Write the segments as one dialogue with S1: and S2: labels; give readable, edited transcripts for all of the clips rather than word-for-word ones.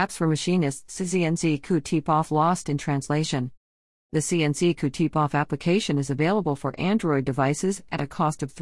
S1: Apps for Machinists. CNC Kutipoff lost in translation. The CNC Kutipoff application is available for Android devices at a cost of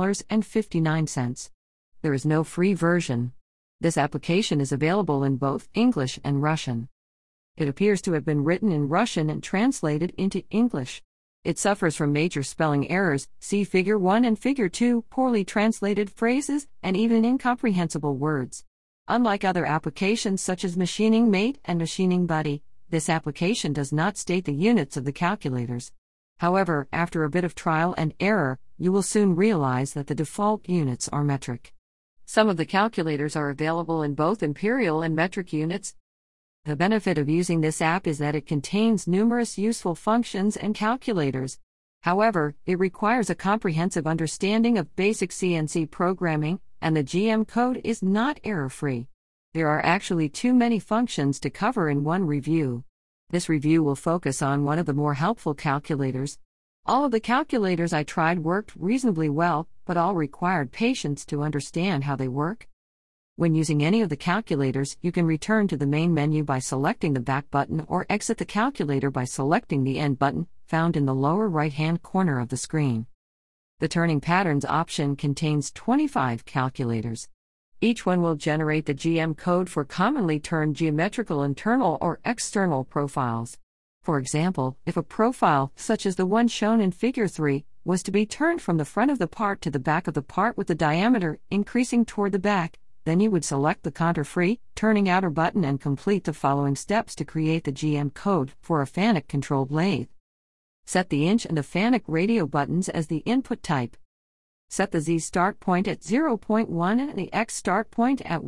S1: $3.59. There is no free version. This application is available in both English and Russian. It appears to have been written in Russian and translated into English. It suffers from major spelling errors, see Figure 1 and Figure 2, poorly translated phrases, and even incomprehensible words. Unlike other applications such as Machining Mate and Machining Buddy, this application does not state the units of the calculators. However, after a bit of trial and error, you will soon realize that the default units are metric. Some of the calculators are available in both imperial and metric units. The benefit of using this app is that it contains numerous useful functions and calculators. However, it requires a comprehensive understanding of basic CNC programming, and the GM code is not error-free. There are actually too many functions to cover in one review. This review will focus on one of the more helpful calculators. All of the calculators I tried worked reasonably well, but all required patience to understand how they work. When using any of the calculators, you can return to the main menu by selecting the back button or exit the calculator by selecting the end button, found in the lower right-hand corner of the screen. The Turning Patterns option contains 25 calculators. Each one will generate the GM code for commonly turned geometrical internal or external profiles. For example, if a profile, such as the one shown in Figure 3, was to be turned from the front of the part to the back of the part with the diameter increasing toward the back, then you would select the contour-free, turning outer button and complete the following steps to create the GM code for a FANUC-controlled lathe. Set the inch and the FANUC radio buttons as the input type. Set the Z start point at 0.1 and the X start point at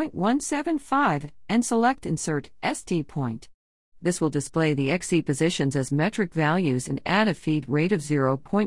S1: 1.175, and select Insert ST point. This will display the XC positions as metric values and add a feed rate of 0.2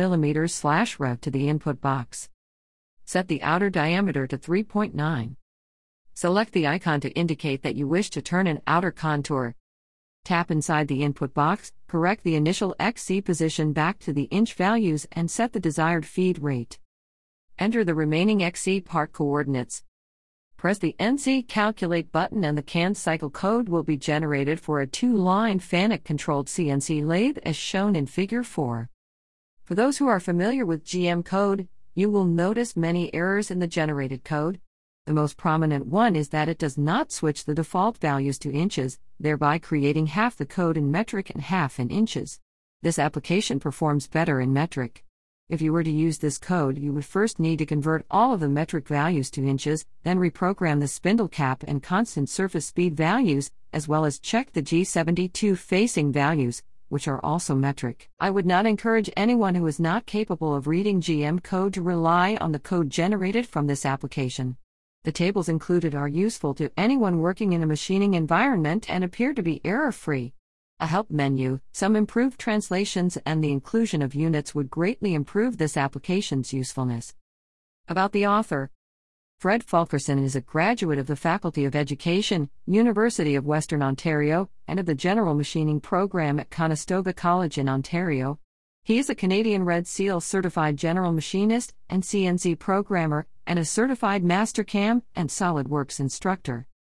S1: mm/rev to the input box. Set the outer diameter to 3.9. Select the icon to indicate that you wish to turn an outer contour. Tap inside the input box, correct the initial XC position back to the inch values and set the desired feed rate. Enter the remaining XC part coordinates. Press the NC Calculate button and the canned cycle code will be generated for a 2-line FANUC-controlled CNC lathe as shown in Figure 4. For those who are familiar with GM code, you will notice many errors in the generated code. The most prominent one is that it does not switch the default values to inches, thereby creating half the code in metric and half in inches. This application performs better in metric. If you were to use this code, you would first need to convert all of the metric values to inches, then reprogram the spindle cap and constant surface speed values, as well as check the G72 facing values, which are also metric. I would not encourage anyone who is not capable of reading GM code to rely on the code generated from this application. The tables included are useful to anyone working in a machining environment and appear to be error-free. A help menu, some improved translations, and the inclusion of units would greatly improve this application's usefulness. About the author. Fred Fulkerson is a graduate of the Faculty of Education, University of Western Ontario, and of the General Machining Program at Conestoga College in Ontario. He is a Canadian Red Seal certified general machinist and CNC programmer, and a certified Mastercam and SolidWorks instructor.